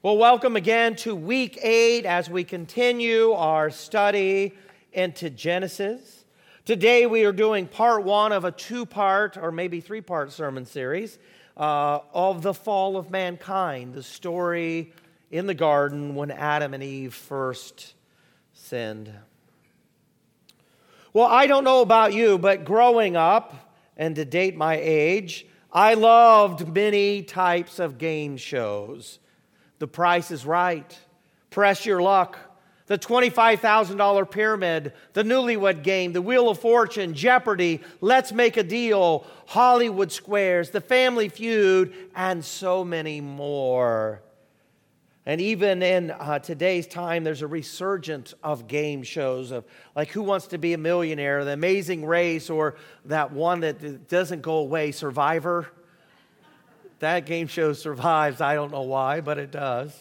Well, welcome again to week 8 as we continue our study into Genesis. Today we are doing part 1 of a 2-part or maybe 3-part sermon series of the fall of mankind, the story in the garden when Adam and Eve first sinned. Well, I don't know about you, but growing up, and to date my age, I loved many types of game shows. The Price is Right, Press Your Luck, the $25,000 Pyramid, the Newlywed Game, the Wheel of Fortune, Jeopardy, Let's Make a Deal, Hollywood Squares, the Family Feud, and so many more. And even in today's time, there's a resurgence of game shows of like Who Wants to Be a Millionaire, The Amazing Race, or that one that doesn't go away, Survivor. That game show survives. I don't know why, but it does.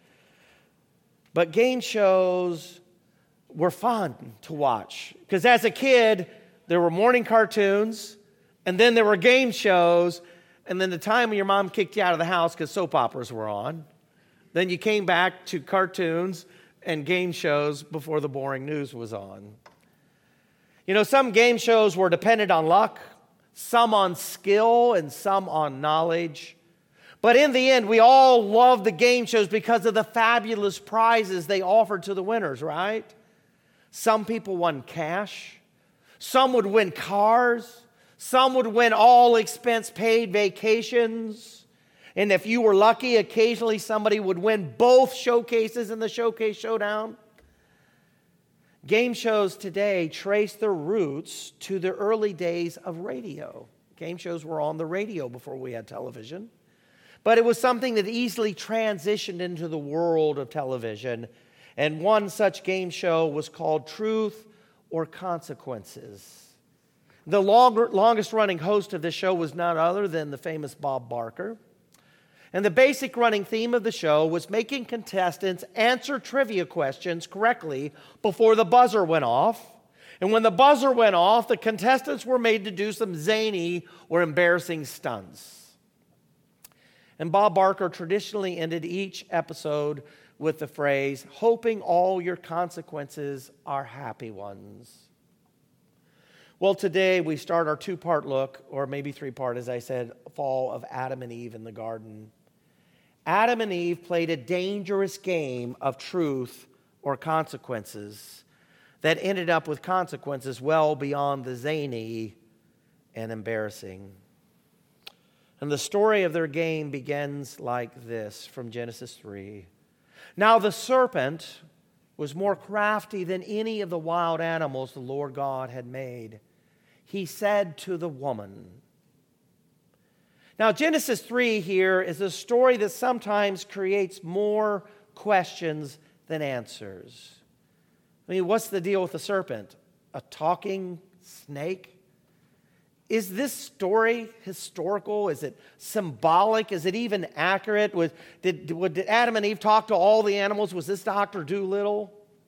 But game shows were fun to watch. Because as a kid, there were morning cartoons, and then there were game shows, and then the time when your mom kicked you out of the house because soap operas were on. Then you came back to cartoons and game shows before the boring news was on. You know, some game shows were dependent on luck, some on skill, and some on knowledge. But in the end, we all loved the game shows because of the fabulous prizes they offered to the winners, right? Some people won cash. Some would win cars. Some would win all expense paid vacations. And if you were lucky, occasionally somebody would win both showcases in the Showcase Showdown. Game shows today trace their roots to the early days of radio. Game shows were on the radio before we had television. But it was something that easily transitioned into the world of television. And one such game show was called Truth or Consequences. The longest running host of this show was none other than the famous Bob Barker. And the basic running theme of the show was making contestants answer trivia questions correctly before the buzzer went off. And when the buzzer went off, the contestants were made to do some zany or embarrassing stunts. And Bob Barker traditionally ended each episode with the phrase, "Hoping all your consequences are happy ones." Well, today we start our 2-part look, or maybe 3-part, as I said, fall of Adam and Eve in the garden. Adam and Eve played a dangerous game of truth or consequences that ended up with consequences well beyond the zany and embarrassing. And the story of their game begins like this from Genesis 3. Now the serpent was more crafty than any of the wild animals the Lord God had made. He said to the woman. Now Genesis 3 here is a story that sometimes creates more questions than answers. I mean, what's the deal with the serpent? A talking snake? Is this story historical? Is it symbolic? Is it even accurate? Did Adam and Eve talk to all the animals? Was this Dr. Dolittle?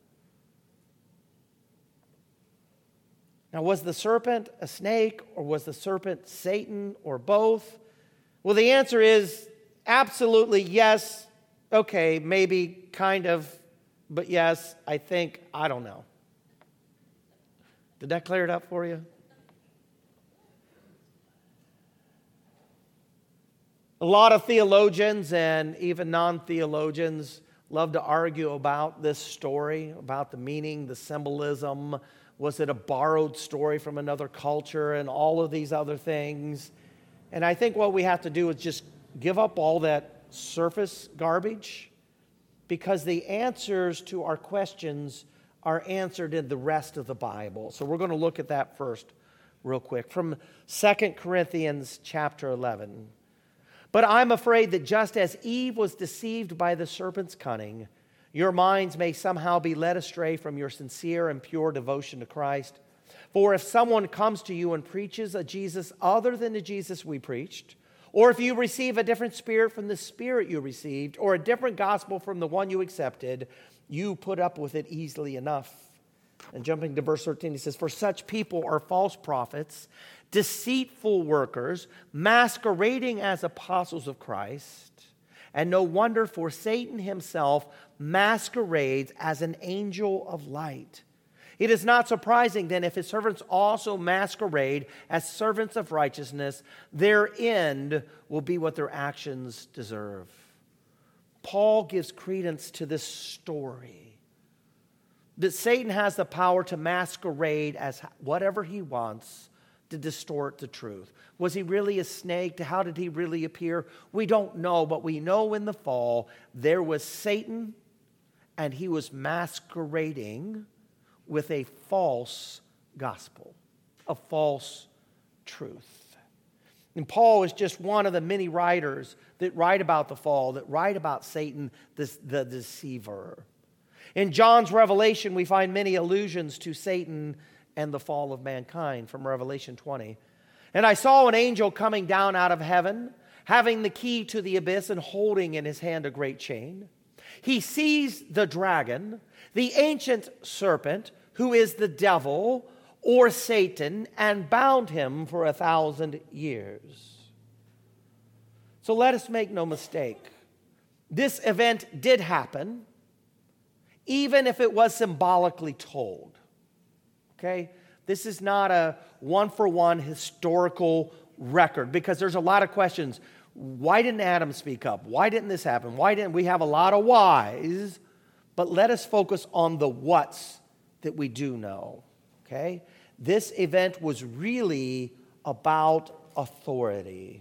Now, was the serpent a snake, or was the serpent Satan, or both? Well, the answer is absolutely yes. Okay, maybe, kind of, but yes, I think, I don't know. Did that clear it up for you? A lot of theologians and even non-theologians love to argue about this story, about the meaning, the symbolism. Was it a borrowed story from another culture and all of these other things? And I think what we have to do is just give up all that surface garbage, because the answers to our questions are answered in the rest of the Bible. So we're going to look at that first real quick from 2 Corinthians chapter 11. But I'm afraid that just as Eve was deceived by the serpent's cunning, your minds may somehow be led astray from your sincere and pure devotion to Christ. For if someone comes to you and preaches a Jesus other than the Jesus we preached, or if you receive a different spirit from the spirit you received, or a different gospel from the one you accepted, you put up with it easily enough. And jumping to verse 13, he says, for such people are false prophets, deceitful workers, masquerading as apostles of Christ. And no wonder, for Satan himself masquerades as an angel of light. It is not surprising then if his servants also masquerade as servants of righteousness, their end will be what their actions deserve. Paul gives credence to this story, that Satan has the power to masquerade as whatever he wants to distort the truth. Was he really a snake? How did he really appear? We don't know, but we know in the fall there was Satan, and he was masquerading with a false gospel, a false truth. And Paul is just one of the many writers that write about the fall, that write about Satan, the deceiver. In John's Revelation, we find many allusions to Satan and the fall of mankind from Revelation 20. And I saw an angel coming down out of heaven, having the key to the abyss and holding in his hand a great chain. He seized the dragon, the ancient serpent, who is the devil or Satan, and bound him for 1,000 years. So let us make no mistake. This event did happen, even if it was symbolically told. Okay? This is not a one-for-one historical record, because there's a lot of questions. Why didn't Adam speak up? Why didn't this happen? Why didn't we have a lot of whys? But let us focus on the whats that we do know. Okay? This event was really about authority.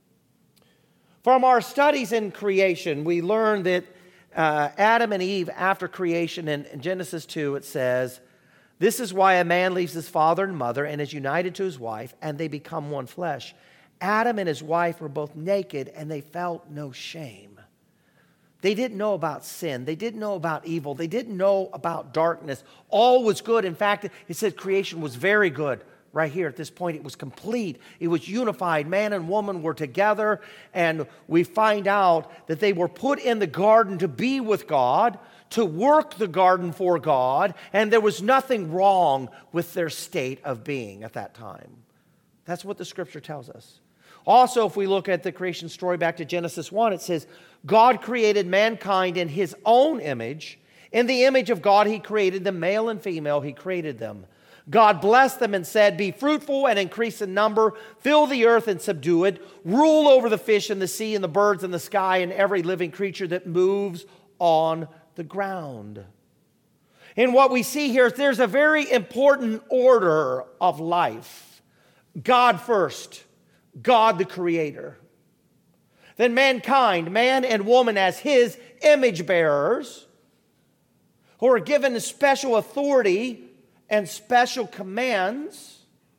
From our studies in creation, we learned that Adam and Eve, after creation, in Genesis 2, it says, "This is why a man leaves his father and mother and is united to his wife, and they become one flesh." Adam and his wife were both naked, and they felt no shame. They didn't know about sin. They didn't know about evil. They didn't know about darkness. All was good. In fact, it said creation was very good. Right here at this point, it was complete. It was unified. Man and woman were together, and we find out that they were put in the garden to be with God, to work the garden for God, and there was nothing wrong with their state of being at that time. That's what the Scripture tells us. Also, if we look at the creation story back to Genesis 1, it says, God created mankind in His own image. In the image of God, He created them, male and female, He created them. God blessed them and said, "Be fruitful and increase in number, fill the earth and subdue it, rule over the fish in the sea and the birds in the sky and every living creature that moves on the ground." And what we see here is there's a very important order of life. God first, God the Creator. Then mankind, man and woman as His image bearers, who are given special authority and special commands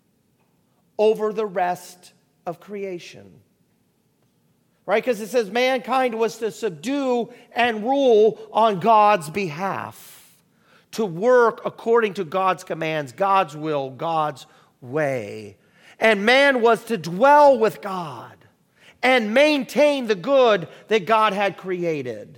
over the rest of creation. Right? Because it says mankind was to subdue and rule on God's behalf, to work according to God's commands, God's will, God's way. And man was to dwell with God and maintain the good that God had created.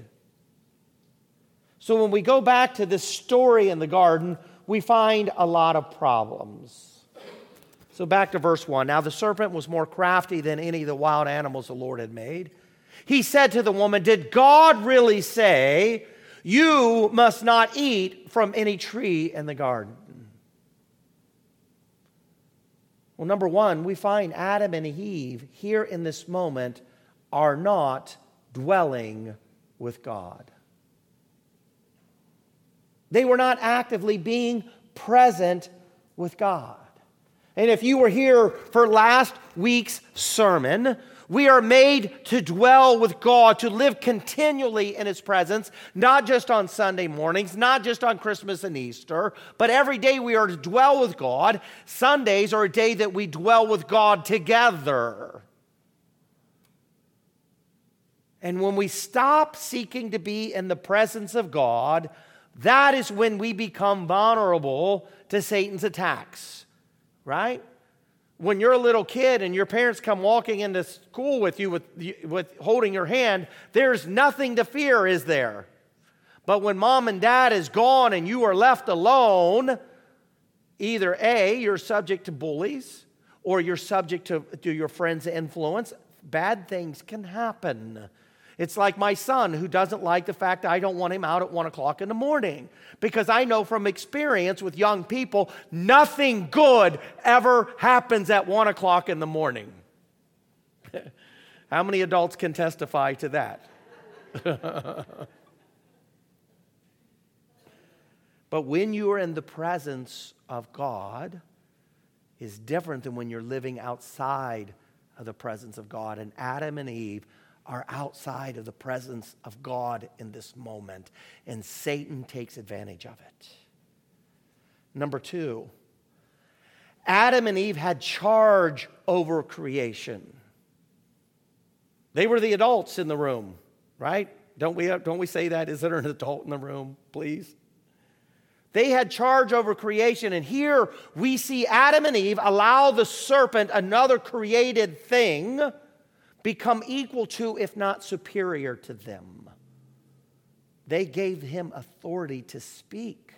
So when we go back to this story in the garden, we find a lot of problems. So back to verse 1. Now the serpent was more crafty than any of the wild animals the Lord had made. He said to the woman, "Did God really say, 'You must not eat from any tree in the garden'?" Well, number one, we find Adam and Eve here in this moment are not dwelling with God. They were not actively being present with God. And if you were here for last week's sermon, we are made to dwell with God, to live continually in His presence, not just on Sunday mornings, not just on Christmas and Easter, but every day we are to dwell with God. Sundays are a day that we dwell with God together. And when we stop seeking to be in the presence of God, that is when we become vulnerable to Satan's attacks, right? When you're a little kid and your parents come walking into school with you with holding your hand, there's nothing to fear, is there? But when mom and dad is gone and you are left alone, either A, you're subject to bullies, or you're subject to your friends' influence. Bad things can happen. It's like my son who doesn't like the fact that I don't want him out at 1 o'clock in the morning. Because I know from experience with young people, nothing good ever happens at 1 o'clock in the morning. How many adults can testify to that? But when you are in the presence of God, is different than when you're living outside of the presence of God. And Adam and Eve are outside of the presence of God in this moment. And Satan takes advantage of it. Number 2, Adam and Eve had charge over creation. They were the adults in the room, right? Don't we say that? Is there an adult in the room, please? They had charge over creation, and here we see Adam and Eve allow the serpent, another created thing, become equal to, if not superior to them. They gave him authority to speak.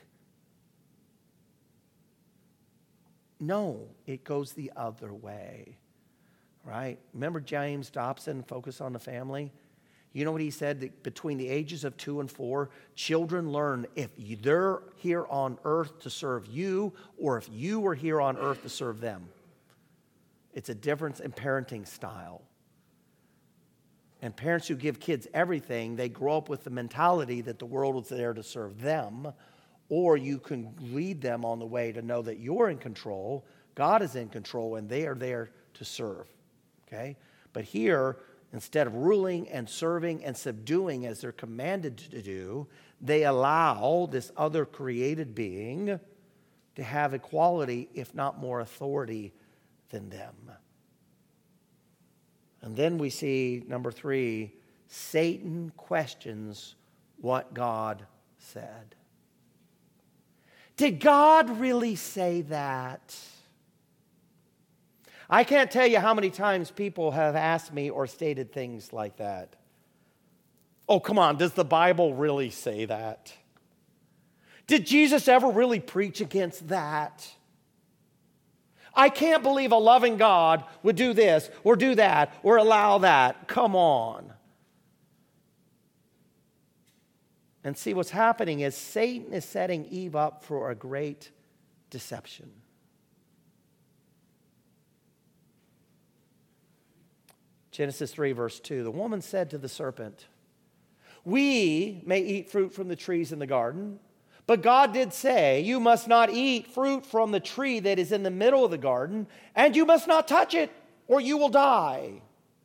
No, it goes the other way, right? Remember James Dobson, Focus on the Family? You know what he said? That between the ages of 2 and 4, children learn if they're here on earth to serve you or if you were here on earth to serve them. It's a difference in parenting style. And parents who give kids everything, they grow up with the mentality that the world is there to serve them, or you can lead them on the way to know that you're in control, God is in control, and they are there to serve. Okay? But here, instead of ruling and serving and subduing as they're commanded to do, they allow this other created being to have equality, if not more authority than them. And then we see, number 3, Satan questions what God said. Did God really say that? I can't tell you how many times people have asked me or stated things like that. Oh, come on, does the Bible really say that? Did Jesus ever really preach against that? I can't believe a loving God would do this or do that or allow that. Come on. And see, what's happening is Satan is setting Eve up for a great deception. Genesis 3, verse 2, the woman said to the serpent, "We may eat fruit from the trees in the garden, but God did say, you must not eat fruit from the tree that is in the middle of the garden, and you must not touch it, or you will die."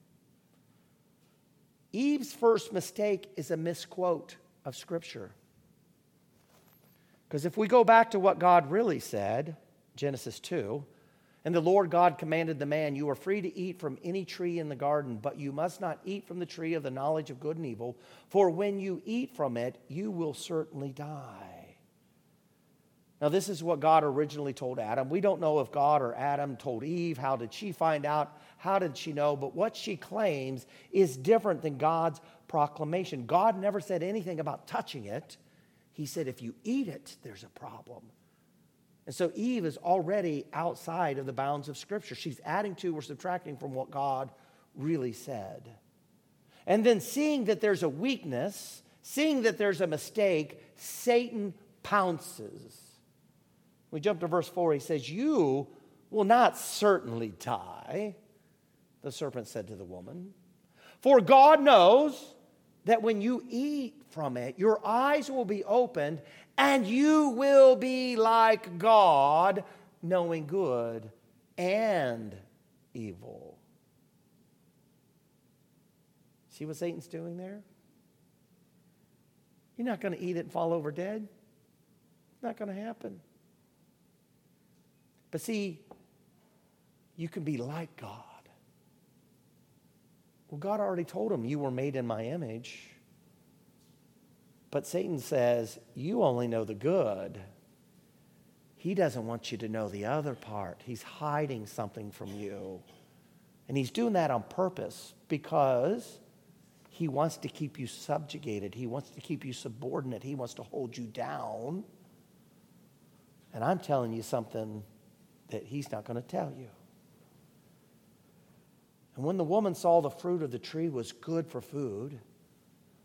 Eve's first mistake is a misquote of Scripture. Because if we go back to what God really said, Genesis 2, and the Lord God commanded the man, "You are free to eat from any tree in the garden, but you must not eat from the tree of the knowledge of good and evil, for when you eat from it, you will certainly die." Now, this is what God originally told Adam. We don't know if God or Adam told Eve. How did she find out? How did she know? But what she claims is different than God's proclamation. God never said anything about touching it. He said, if you eat it, there's a problem. And so Eve is already outside of the bounds of Scripture. She's adding to or subtracting from what God really said. And then seeing that there's a weakness, seeing that there's a mistake, Satan pounces. We jump to verse 4. He says, "You will not certainly die," the serpent said to the woman. "For God knows that when you eat from it, your eyes will be opened, and you will be like God, knowing good and evil." See what Satan's doing there? You're not going to eat it and fall over dead. It's not going to happen. But see, you can be like God. Well, God already told him, "You were made in my image." But Satan says, "You only know the good." He doesn't want you to know the other part. He's hiding something from you. And he's doing that on purpose because he wants to keep you subjugated. He wants to keep you subordinate. He wants to hold you down. And I'm telling you something that he's not going to tell you. And when the woman saw the fruit of the tree was good for food,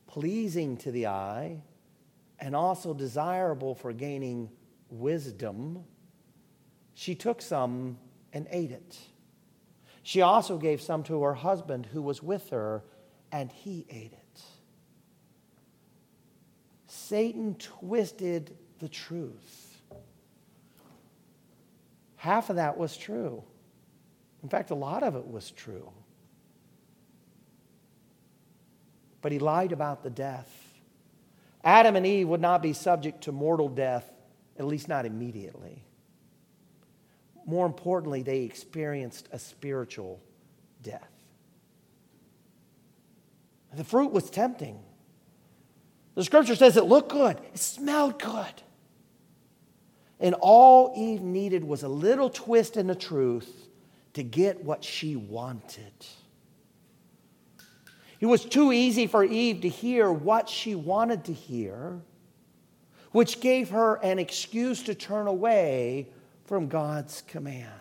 pleasing to the eye, and also desirable for gaining wisdom, she took some and ate it. She also gave some to her husband who was with her, and he ate it. Satan twisted the truth. Half of that was true. In fact, a lot of it was true. But he lied about the death. Adam and Eve would not be subject to mortal death, at least not immediately. More importantly, they experienced a spiritual death. The fruit was tempting. The scripture says it looked good. It smelled good. And all Eve needed was a little twist in the truth to get what she wanted. It was too easy for Eve to hear what she wanted to hear, which gave her an excuse to turn away from God's command.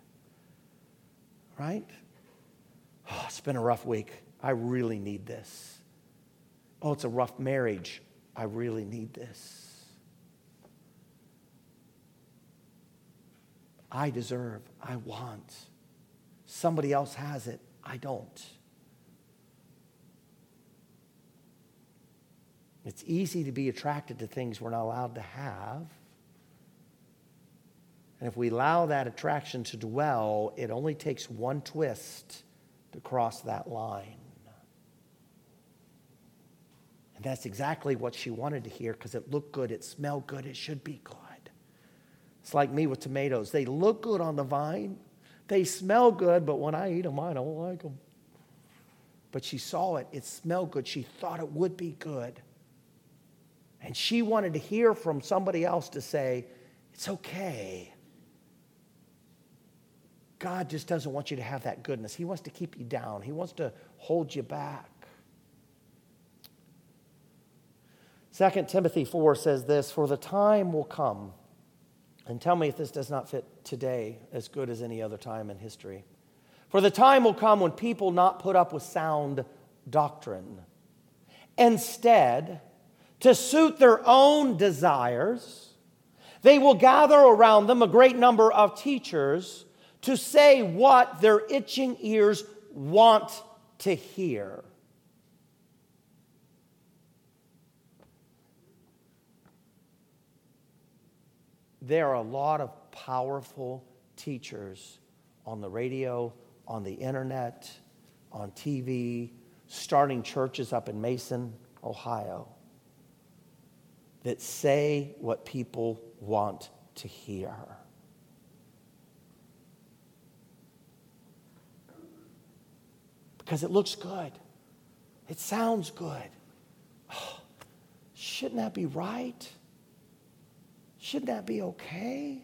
Right? Oh, it's been a rough week. I really need this. Oh, it's a rough marriage. I really need this. I deserve. I want. Somebody else has it. I don't. It's easy to be attracted to things we're not allowed to have. And if we allow that attraction to dwell, it only takes one twist to cross that line. And that's exactly what she wanted to hear because it looked good, it smelled good, it should be good. It's like me with tomatoes. They look good on the vine. They smell good, but when I eat them, I don't like them. But she saw it. It smelled good. She thought it would be good. And she wanted to hear from somebody else to say, it's okay. God just doesn't want you to have that goodness. He wants to keep you down. He wants to hold you back. 2 Timothy 4 says this, for the time will come, and tell me if this does not fit today as good as any other time in history. For the time will come when people not put up with sound doctrine. Instead, to suit their own desires, they will gather around them a great number of teachers to say what their itching ears want to hear. There are a lot of powerful teachers on the radio, on the internet, on TV, starting churches up in Mason, Ohio, that say what people want to hear. Because it looks good. It sounds good. Oh, shouldn't that be right? Shouldn't that be okay?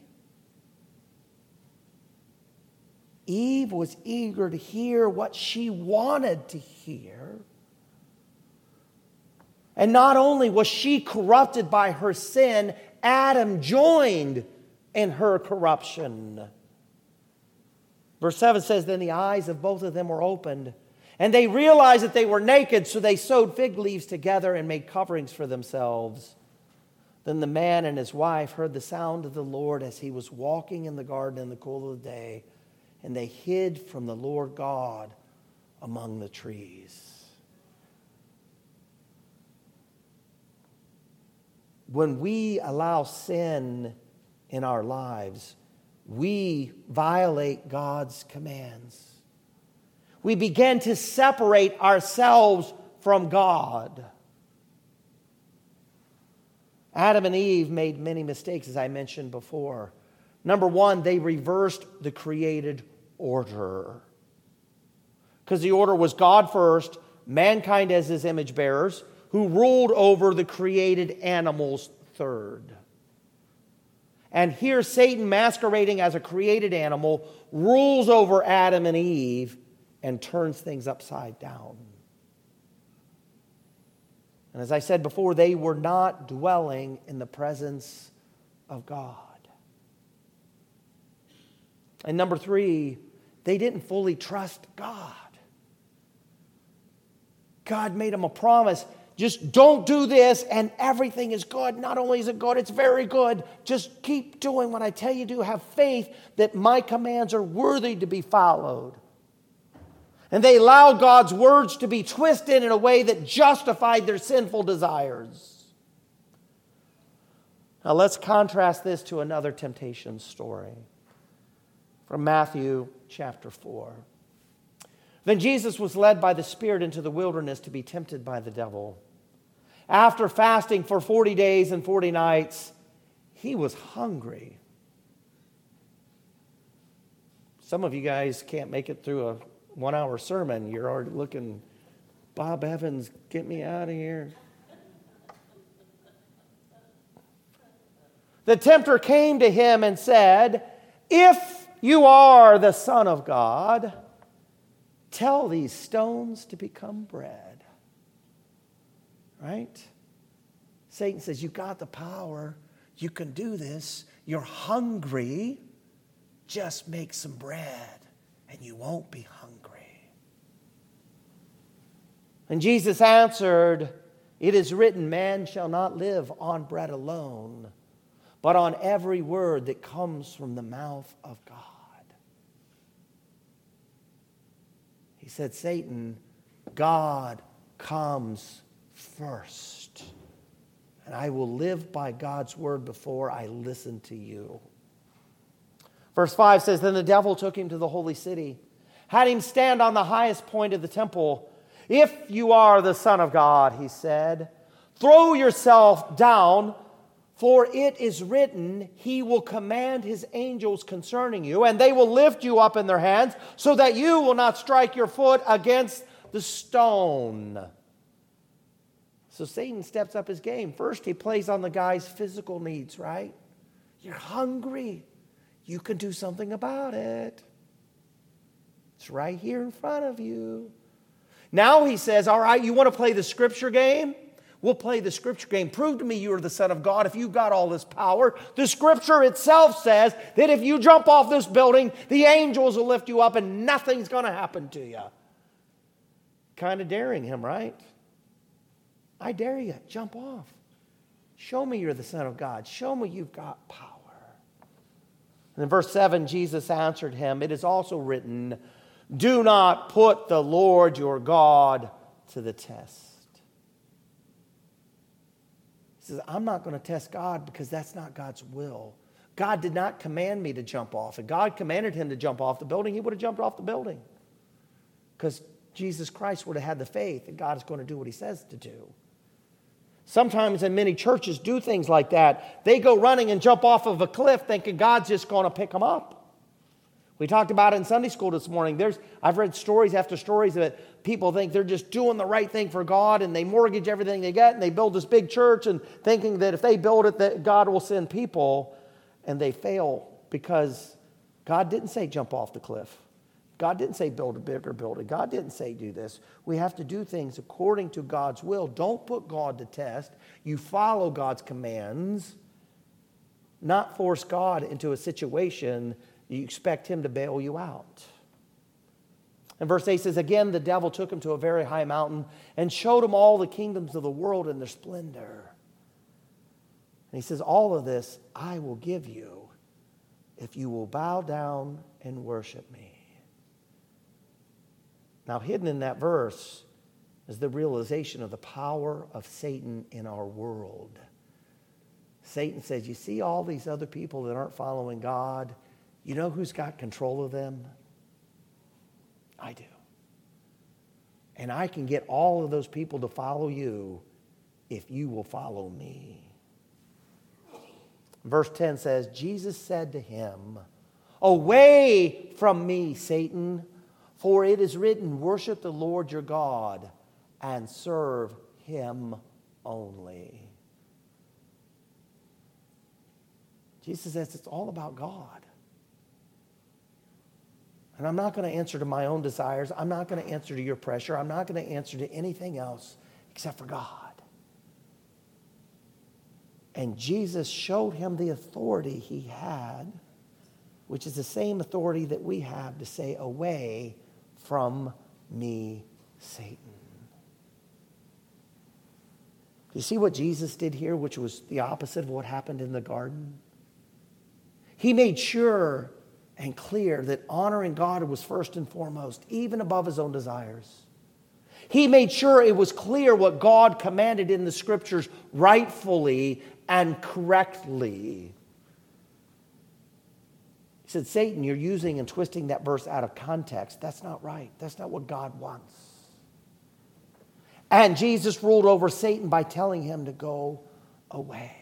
Eve was eager to hear what she wanted to hear. And not only was she corrupted by her sin, Adam joined in her corruption. Verse 7 says, then the eyes of both of them were opened, and they realized that they were naked, so they sewed fig leaves together and made coverings for themselves. Then the man and his wife heard the sound of the Lord as he was walking in the garden in the cool of the day, and they hid from the Lord God among the trees. When we allow sin in our lives, we violate God's commands. We begin to separate ourselves from God. Adam and Eve made many mistakes, as I mentioned before. Number one, they reversed the created order. Because the order was God first, mankind as his image bearers, who ruled over the created animals third. And here Satan, masquerading as a created animal, rules over Adam and Eve and turns things upside down. And as I said before, they were not dwelling in the presence of God. And number three, they didn't fully trust God. God made them a promise. just don't do this and everything is good. Not only is it good, it's very good. Just keep doing what I tell you to. Have faith that my commands are worthy to be followed. And they allowed God's words to be twisted in a way that justified their sinful desires. Now let's contrast this to another temptation story from Matthew chapter 4. Then Jesus was led by the Spirit into the wilderness to be tempted by the devil. After fasting for 40 days and 40 nights, he was hungry. Some of you guys can't make it through a 1-hour sermon. You're already looking, Bob Evans, get me out of here. The tempter came to him and said, if you are the Son of God, tell these stones to become bread. Right? Satan says, you got the power. You can do this. You're hungry. Just make some bread and you won't be hungry. And Jesus answered, it is written, man shall not live on bread alone, but on every word that comes from the mouth of God. He said, Satan, God comes first. And I will live by God's word before I listen to you. Verse 5 says, then the devil took him to the holy city, had him stand on the highest point of the temple. If you are the Son of God, he said, throw yourself down, for it is written, he will command his angels concerning you, and they will lift you up in their hands, so that you will not strike your foot against the stone. So Satan steps up his game. First, he plays on the guy's physical needs, right? You're hungry. You can do something about it. It's right here in front of you. Now he says, all right, you want to play the scripture game? We'll play the scripture game. Prove to me you are the Son of God if you've got all this power. The scripture itself says that if you jump off this building, the angels will lift you up and nothing's going to happen to you. Kind of daring him, right? I dare you, jump off. Show me you're the Son of God. Show me you've got power. And in verse 7, Jesus answered him, it is also written, do not put the Lord your God to the test. He says, I'm not going to test God because that's not God's will. God did not command me to jump off. If God commanded him to jump off the building, he would have jumped off the building. Because Jesus Christ would have had the faith that God is going to do what he says to do. Sometimes in many churches do things like that. They go running and jump off of a cliff thinking God's just going to pick them up. We talked about it in Sunday school this morning. I've read stories after stories that people think they're just doing the right thing for God and they mortgage everything they get and they build this big church and thinking that if they build it that God will send people, and they fail because God didn't say jump off the cliff. God didn't say build a bigger building. God didn't say do this. We have to do things according to God's will. Don't put God to test. You follow God's commands, not force God into a situation you expect him to bail you out. And verse 8 says, again, the devil took him to a very high mountain and showed him all the kingdoms of the world and their splendor. And he says, all of this I will give you if you will bow down and worship me. Now, hidden in that verse is the realization of the power of Satan in our world. Satan says, you see all these other people that aren't following God? You know who's got control of them? I do. And I can get all of those people to follow you if you will follow me. Verse 10 says, Jesus said to him, away from me, Satan, for it is written, worship the Lord your God and serve him only. Jesus says it's all about God. And I'm not going to answer to my own desires. I'm not going to answer to your pressure. I'm not going to answer to anything else except for God. And Jesus showed him the authority he had, which is the same authority that we have to say, away from me, Satan. You see what Jesus did here, which was the opposite of what happened in the garden? He made sure and clear that honoring God was first and foremost, even above his own desires. He made sure it was clear what God commanded in the Scriptures rightfully and correctly. He said, Satan, you're using and twisting that verse out of context. That's not right. That's not what God wants. And Jesus ruled over Satan by telling him to go away.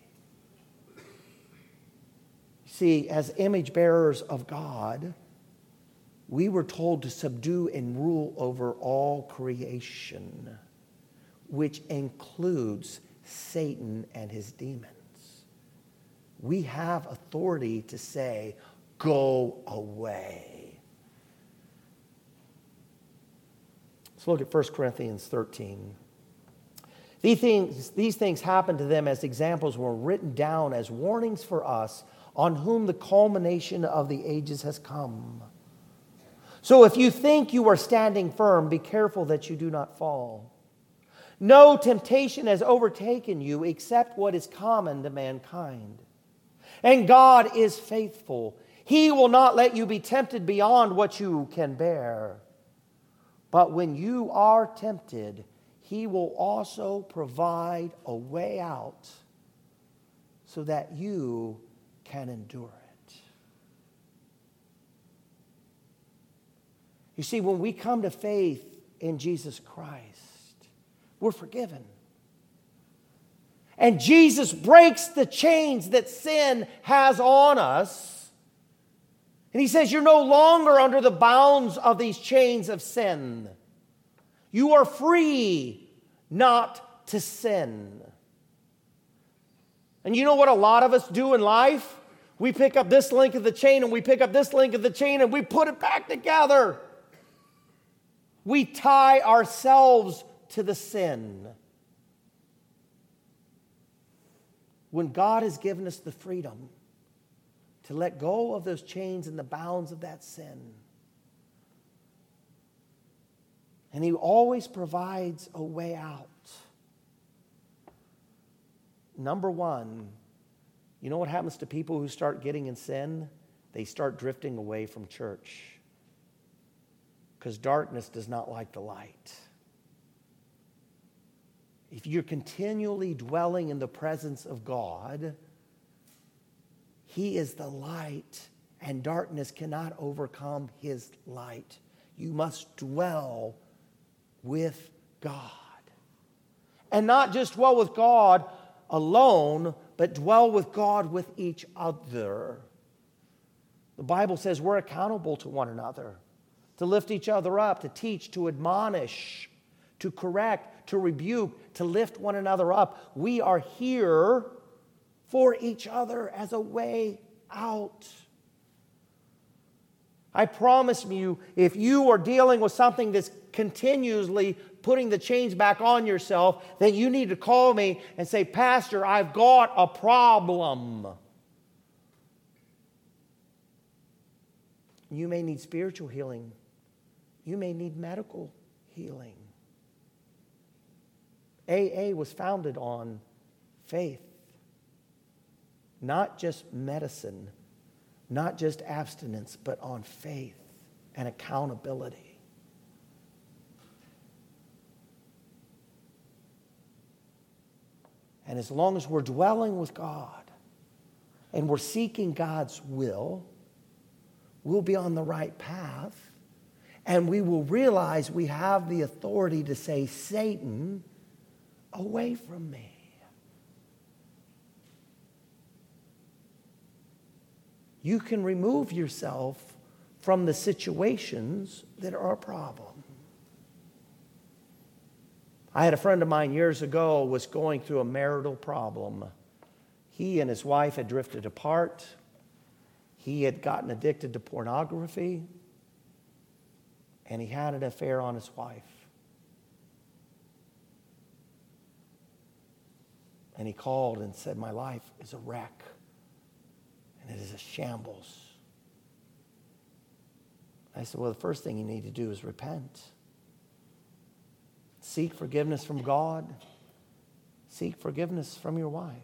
See, as image bearers of God, we were told to subdue and rule over all creation, which includes Satan and his demons. We have authority to say, go away. Let's look at 1 Corinthians 13. These things happened to them as examples, were written down as warnings for us, on whom the culmination of the ages has come. So if you think you are standing firm, be careful that you do not fall. No temptation has overtaken you except what is common to mankind. And God is faithful. He will not let you be tempted beyond what you can bear. But when you are tempted, he will also provide a way out so that you can endure it. You see, when we come to faith in Jesus Christ, we're forgiven. And Jesus breaks the chains that sin has on us. And he says, you're no longer under the bounds of these chains of sin. You are free not to sin. And you know what a lot of us do in life? We pick up this link of the chain and we pick up this link of the chain and we put it back together. We tie ourselves to the sin. When God has given us the freedom to let go of those chains and the bounds of that sin. And he always provides a way out. Number one, you know what happens to people who start getting in sin? They start drifting away from church. Because darkness does not like the light. If you're continually dwelling in the presence of God, he is the light, and darkness cannot overcome his light. You must dwell with God. And not just dwell with God alone, but dwell with God with each other. The Bible says we're accountable to one another, to lift each other up, to teach, to admonish, to correct, to rebuke, to lift one another up. We are here for each other as a way out. I promise you, if you are dealing with something that's continuously putting the chains back on yourself, then you need to call me and say, Pastor, I've got a problem. You may need spiritual healing. You may need medical healing. AA was founded on faith. Not just medicine, not just abstinence, but on faith and accountability. And as long as we're dwelling with God and we're seeking God's will, we'll be on the right path, and we will realize we have the authority to say, Satan, away from me. You can remove yourself from the situations that are a problem. I had a friend of mine years ago was going through a marital problem. He and his wife had drifted apart. He had gotten addicted to pornography, and he had an affair on his wife. And he called and said, my life is a wreck. And it is a shambles. I said, well, the first thing you need to do is repent. Seek forgiveness from God. seek forgiveness from your wife.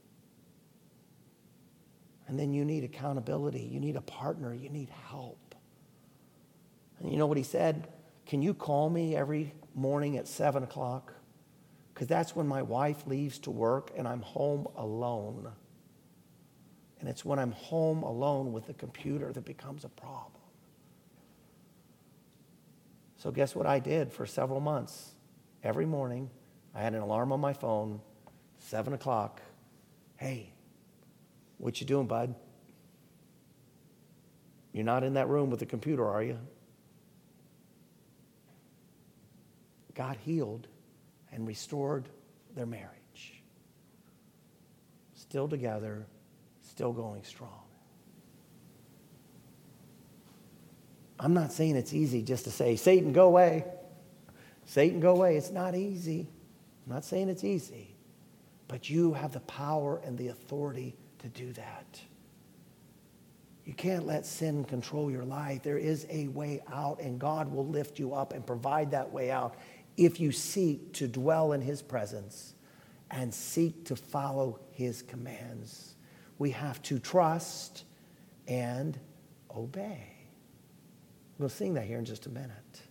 And then you need accountability. You need a partner. You need help. And you know what he said? Can you call me every morning at 7 o'clock? Because that's when my wife leaves to work and I'm home alone. And it's when I'm home alone with the computer that becomes a problem. So guess what I did for several months? Every morning, I had an alarm on my phone, 7 o'clock. Hey, what you doing, bud? You're not in that room with the computer, are you? God healed and restored their marriage. Still together, still going strong. I'm not saying it's easy just to say, Satan, go away. Satan, go away. It's not easy. I'm not saying it's easy. But you have the power and the authority to do that. You can't let sin control your life. There is a way out, and God will lift you up and provide that way out if you seek to dwell in his presence and seek to follow his commands. We have to trust and obey. We'll sing that here in just a minute.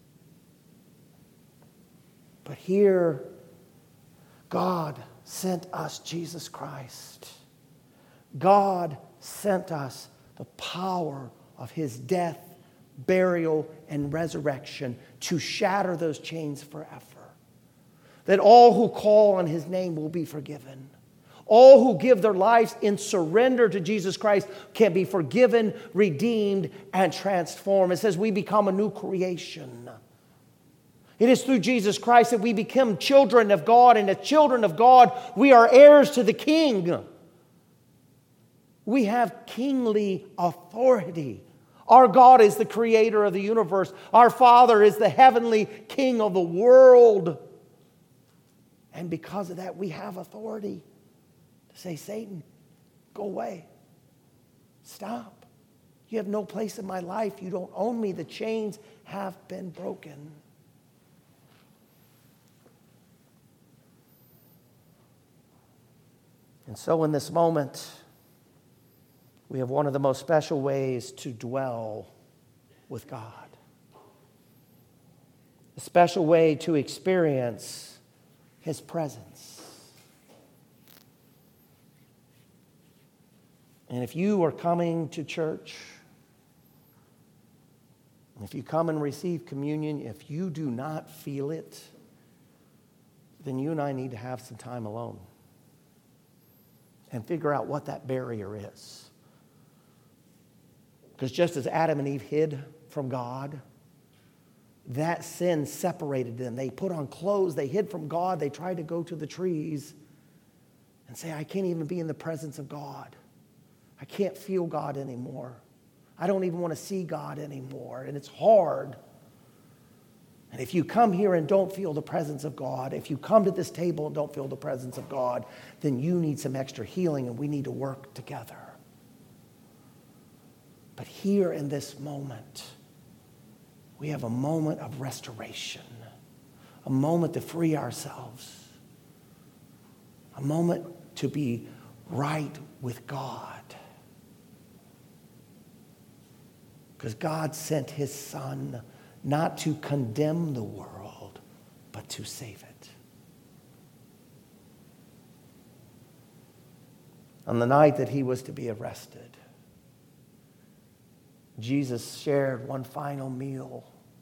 But here, God sent us Jesus Christ. God sent us the power of his death, burial, and resurrection to shatter those chains forever. That all who call on his name will be forgiven. All who give their lives in surrender to Jesus Christ can be forgiven, redeemed, and transformed. It says we become a new creation. It is through Jesus Christ that we become children of God, and as children of God, we are heirs to the King. We have kingly authority. Our God is the creator of the universe. Our Father is the heavenly King of the world. And because of that, we have authority to say, Satan, go away. Stop. You have no place in my life. You don't own me. The chains have been broken. And so in this moment, we have one of the most special ways to dwell with God. A special way to experience his presence. And if you are coming to church, if you come and receive communion, if you do not feel it, then you and I need to have some time alone and figure out what that barrier is. Because just as Adam and Eve hid from God, that sin separated them. They put on clothes, they hid from God, they tried to go to the trees and say, I can't even be in the presence of God. I can't feel God anymore. I don't even want to see God anymore. And it's hard. And if you come here and don't feel the presence of God, if you come to this table and don't feel the presence of God, then you need some extra healing and we need to work together. But here in this moment, we have a moment of restoration, a moment to free ourselves, a moment to be right with God. Because God sent his Son not to condemn the world, but to save it. On the night that he was to be arrested, Jesus shared one final meal.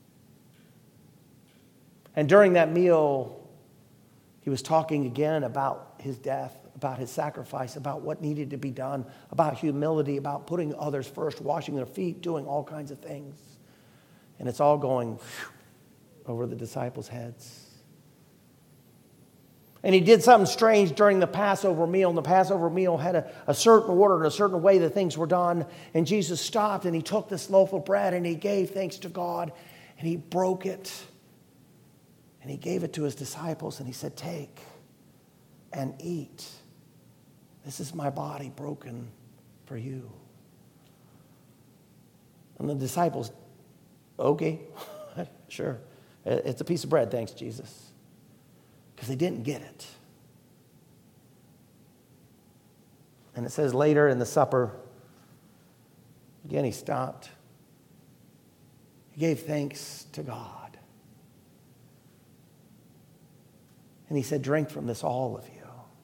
And during that meal, he was talking again about his death, about his sacrifice, about what needed to be done, about humility, about putting others first, washing their feet, doing all kinds of things. And it's all going over the disciples' heads. And he did something strange during the Passover meal. And the Passover meal had a certain order and a certain way that things were done. And Jesus stopped and he took this loaf of bread and he gave thanks to God. And he broke it. And he gave it to his disciples and he said, take and eat. This is my body broken for you. And the disciples, okay, sure. It's a piece of bread, thanks, Jesus. Because they didn't get it. And it says later in the supper, again he stopped. He gave thanks to God. And he said, drink from this, all of you.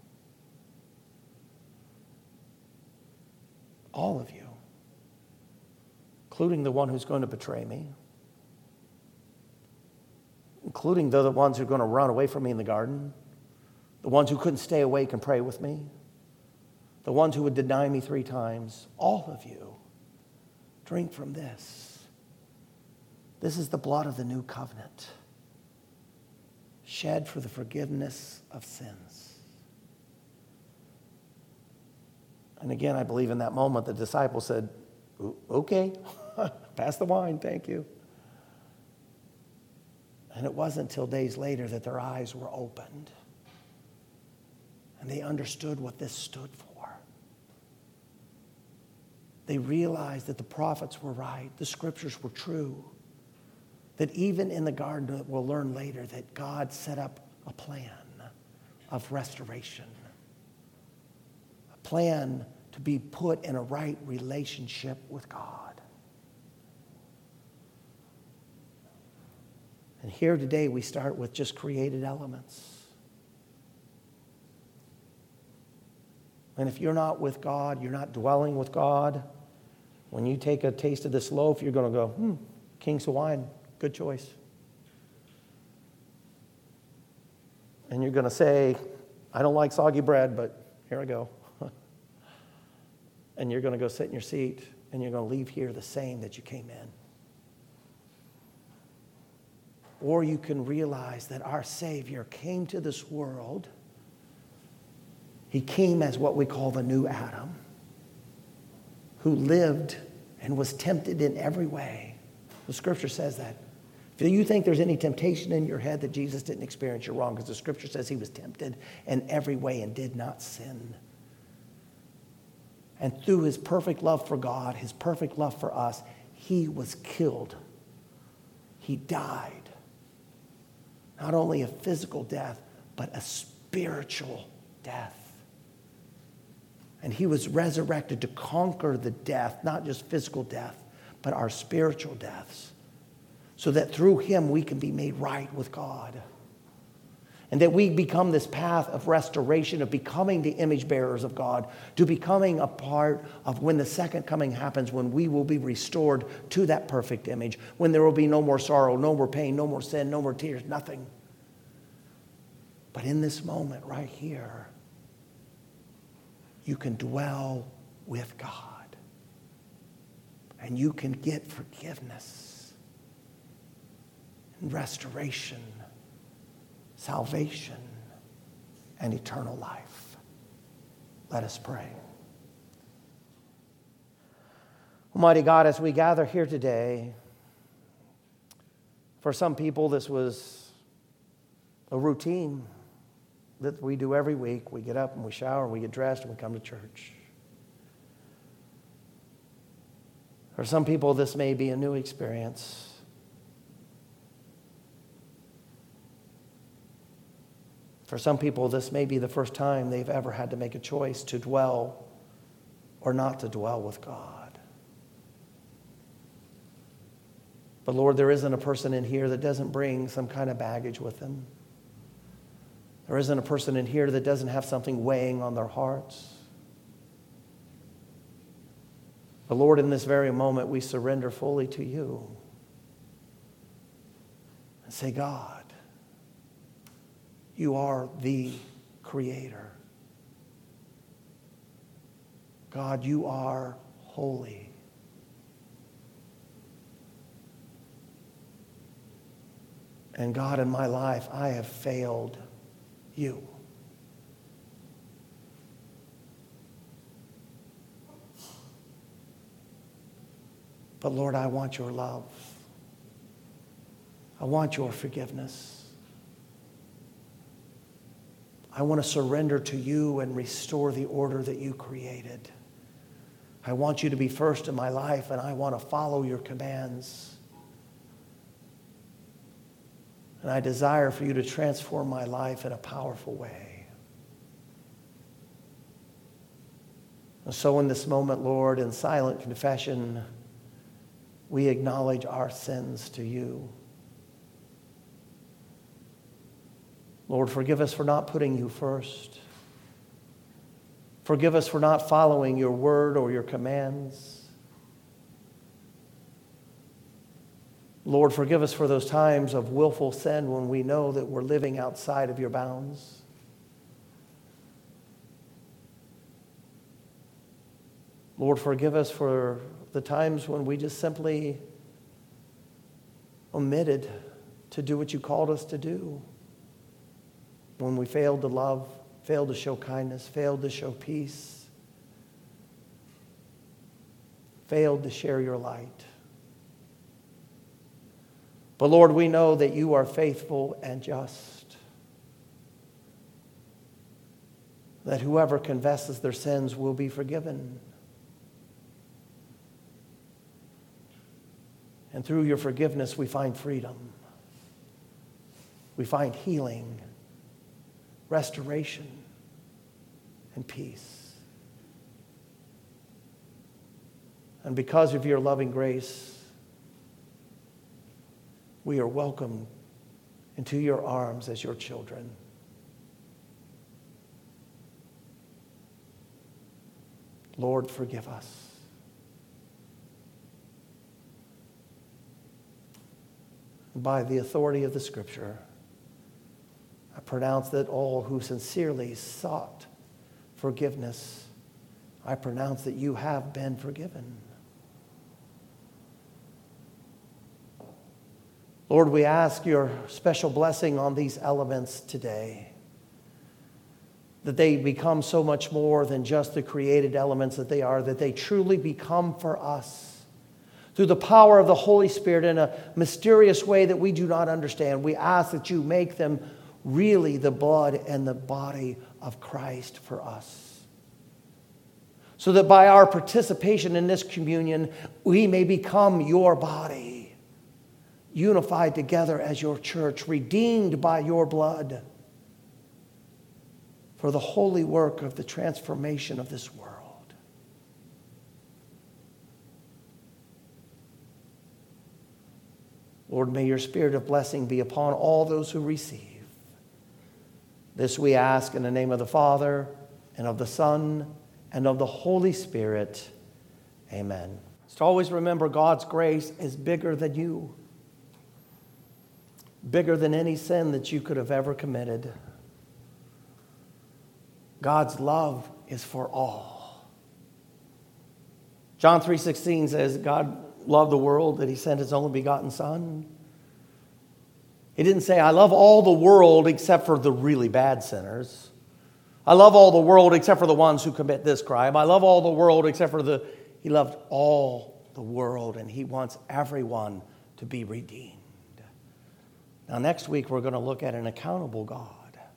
All of you. Including the one who's going to betray me. Including the ones who are going to run away from me in the garden. The ones who couldn't stay awake and pray with me. The ones who would deny me 3 times. All of you. Drink from this. This is the blood of the new covenant, shed for the forgiveness of sins. And again, I believe in that moment the disciples said, okay, pass the wine, thank you. And it wasn't until days later that their eyes were opened and they understood what this stood for. They realized that the prophets were right, the scriptures were true. That even in the garden, we'll learn later that God set up a plan of restoration. A plan to be put in a right relationship with God. And here today we start with just created elements. And if you're not with God, you're not dwelling with God, when you take a taste of this loaf, you're going to go, king's of wine. Good choice. And you're going to say, I don't like soggy bread, but here I go. And you're going to go sit in your seat, and you're going to leave here the same that you came in. Or you can realize that our Savior came to this world. He came as what we call the new Adam, who lived and was tempted in every way. The scripture says that. If you think there's any temptation in your head that Jesus didn't experience, you're wrong, because the scripture says he was tempted in every way and did not sin. And through his perfect love for God, his perfect love for us, he was killed. He died. Not only a physical death, but a spiritual death. And he was resurrected to conquer the death, not just physical death, but our spiritual deaths. So that through him we can be made right with God. And that we become this path of restoration, of becoming the image bearers of God, to becoming a part of when the second coming happens, when we will be restored to that perfect image, when there will be no more sorrow, no more pain, no more sin, no more tears, nothing. But in this moment right here, you can dwell with God. And you can get forgiveness. Restoration, salvation, and eternal life. Let us pray. Almighty God, as we gather here today, for some people this was a routine that we do every week. We get up and we shower and we get dressed and we come to church. For some people this may be a new experience. For some people, this may be the first time they've ever had to make a choice to dwell or not to dwell with God. But Lord, there isn't a person in here that doesn't bring some kind of baggage with them. There isn't a person in here that doesn't have something weighing on their hearts. But Lord, in this very moment, we surrender fully to you and say, God, you are the Creator. God, you are holy. And God, in my life, I have failed you. But Lord, I want your love. I want your forgiveness. I want to surrender to you and restore the order that you created. I want you to be first in my life, and I want to follow your commands. And I desire for you to transform my life in a powerful way. And so in this moment, Lord, in silent confession, we acknowledge our sins to you. Lord, forgive us for not putting you first. Forgive us for not following your word or your commands. Lord, forgive us for those times of willful sin when we know that we're living outside of your bounds. Lord, forgive us for the times when we just simply omitted to do what you called us to do. When we failed to love, failed to show kindness, failed to show peace, failed to share your light. But Lord, we know that you are faithful and just. That whoever confesses their sins will be forgiven. And through your forgiveness, we find freedom. We find healing, restoration, and peace. And because of your loving grace, we are welcomed into your arms as your children. Lord, forgive us. By the authority of the Scripture, I pronounce that all who sincerely sought forgiveness, I pronounce that you have been forgiven. Lord, we ask your special blessing on these elements today, that they become so much more than just the created elements that they are, that they truly become for us through the power of the Holy Spirit in a mysterious way that we do not understand. We ask that you make them really the blood and the body of Christ for us, so that by our participation in this communion, we may become your body, unified together as your church, redeemed by your blood for the holy work of the transformation of this world. Lord, may your spirit of blessing be upon all those who receive. This we ask in the name of the Father, and of the Son, and of the Holy Spirit. Amen. So always remember, God's grace is bigger than you, bigger than any sin that you could have ever committed. God's love is for all. John 3:16 says, God loved the world that he sent his only begotten Son. He didn't say, I love all the world except for the really bad sinners. I love all the world except for the ones who commit this crime. I love all the world except for he loved all the world, and he wants everyone to be redeemed. Now, next week, we're going to look at an accountable God.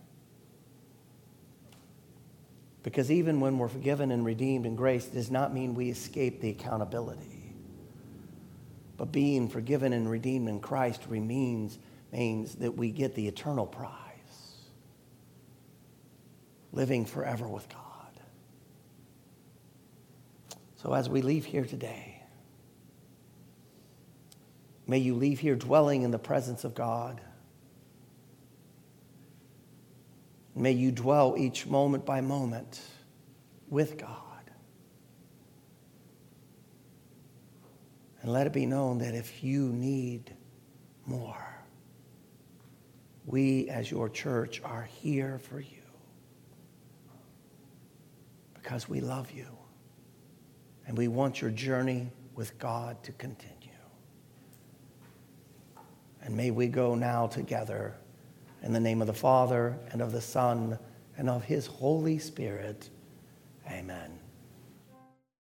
Because even when we're forgiven and redeemed in grace, it does not mean we escape the accountability. But being forgiven and redeemed in Christ means that we get the eternal prize, living forever with God. So as we leave here today, may you leave here dwelling in the presence of God. May you dwell each moment by moment with God. And let it be known that if you need more, we as your church are here for you, because we love you and we want your journey with God to continue. And may we go now together in the name of the Father and of the Son and of his Holy Spirit. Amen.